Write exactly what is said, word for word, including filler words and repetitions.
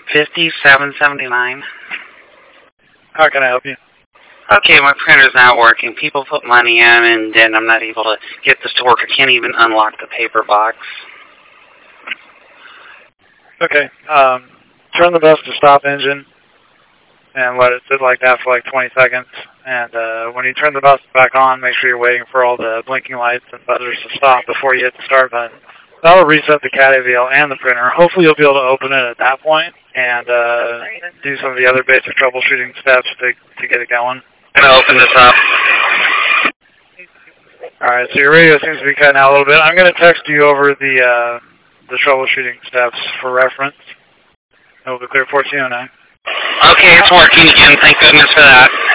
fifty-seven seventy-nine. How can I help you? Okay, my printer's not working. People put money in, and then I'm not able to get this to work. I can't even unlock the paper box. Okay. Um, turn the bus to stop engine and let it sit like that for like twenty seconds. And uh, when you turn the bus back on, make sure you're waiting for all the blinking lights and buzzers to stop before you hit the start button. That'll reset the C A D A V L and the printer. Hopefully you'll be able to open it at that point and uh, do some of the other basic troubleshooting steps to, to get it going. I'm going to open this up. Alright, so your radio seems to be cutting out a little bit. I'm going to text you over the uh, the troubleshooting steps for reference. It'll be clear fourteen oh nine. Okay, it's working again. Thank goodness for that.